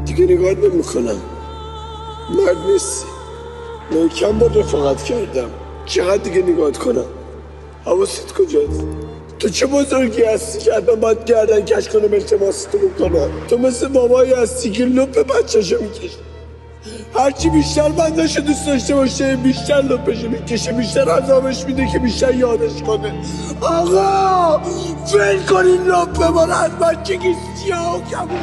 دیگه نگاه نمیکنم. مرد نیستی. من کم با رفاقت کردم. چقدر دیگه نگاهت کنم؟ حواست کجاست؟ تو چه بزرگی هستی که حتما باید گردن کش کنم التماستو بکنم؟ تو مثل بابایی هستی که لپ بچه‌شو میکشه. هرچی بیشتر بندشو دوست داشته باشه بیشتر لپشو میکشه، بیشتر عذابش میده که بیشتر یادش کنه. آقا فیل کنین لپ من از بچگی سیاه و کبود.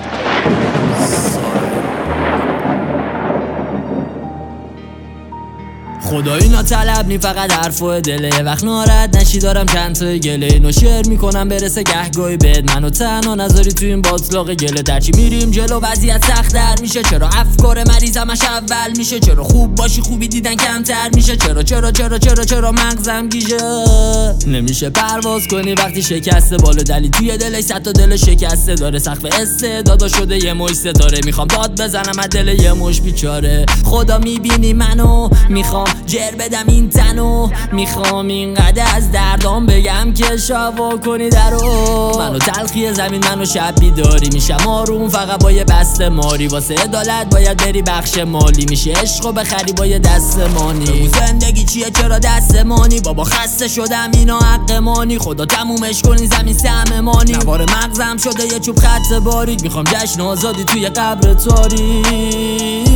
خدایی ناطلب نی فقط حرف و دله، یه وقت ناراحت نشی دارم چند تا گله، اینو شعر میکنم برسه گهگاهی بهت، منو تنها نذاری تو این باطلاق گله. درچی میریم جلو وضعیت سخت‌تر میشه، چرا افکار مریض همش اول میشه، چرا خوب باشی خوبی دیدن کمتر میشه، چرا مغزم گیجه نمیشه پرواز کنی وقتی شکسته، بالا دلی توی دلش صد تا دل شکسته داره، سقف استعدادا شده یه مش ستاره، میخوام داد بزنم از دل یه مش بیچاره. خدا میبینی منو، میخوام جر بدم این تنو، میخوام اینقدر از دردام بگم که شوا کنی درو. منو تلخی زمین منو شب بیداری، میشم آروم فقط با یه بسته ماری، واسه عدالت باید بری بخش مالی، میشه عشقو بخری با یه دستمانی. زندگی چیه چرا دستمانی؟ بابا خسته شدم اینا حق مانی، خدا تمومش کنی زمین سهممانی. نوار مغزم شده یه چوب خط باریک، میخوام جشن آزادی توی قبر تاریک،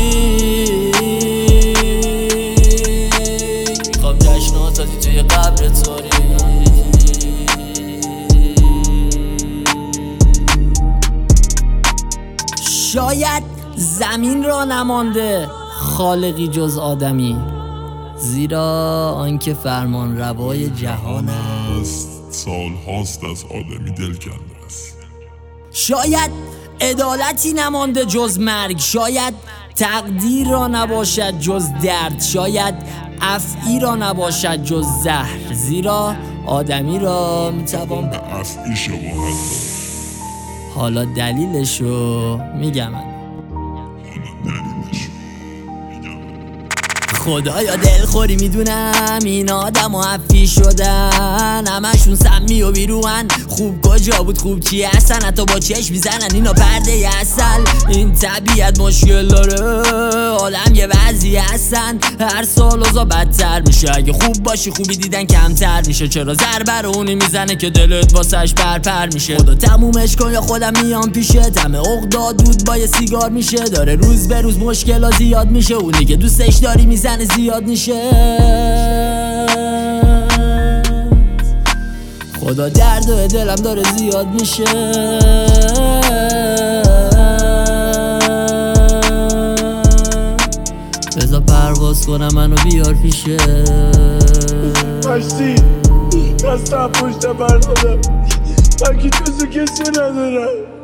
توی قبر تاریک. شاید زمین را نمانده خالقی جز آدمی، زیرا آنکه فرمان روای جهان است سال هاست از آدمی دل کنده است. شاید عدالتی نمانده جز مرگ، شاید تقدیر را نباشد جز درد، شاید افعی را نباشد جز زهر، زیرا آدمی را میتوان به افعی شباهت داد. حالا دلیلشو میگم. خدایا دلخوری میدونم این آدم و افی شدن، همشون سمی و بیروان، خوب کجا بود خوب چی هستن، حتی با چشم میزنن اینا پرده ی اصل. این طبیعت مشکل داره، عالم یه وضعی هستن، هر سال اوضاع بدتر میشه، اگه خوب باشی خوبی دیدن کمتر میشه، چرا ضربه اونی میزنه که دلت واسش پرپر میشه. خدا تمومش کن یا خودم میام پیشت، همه عقدا دود با یه سیگار میشه، داره روز به روز مشکلا زیاد میشه، اونی که دوستش داری میزنه زیاد میشه. خدا درد و دلم داره زیاد میشه، بذار پرواز کنم منو بیار پیشه. مشتی دستم پشت بردادم من که جزو کسی ندارم.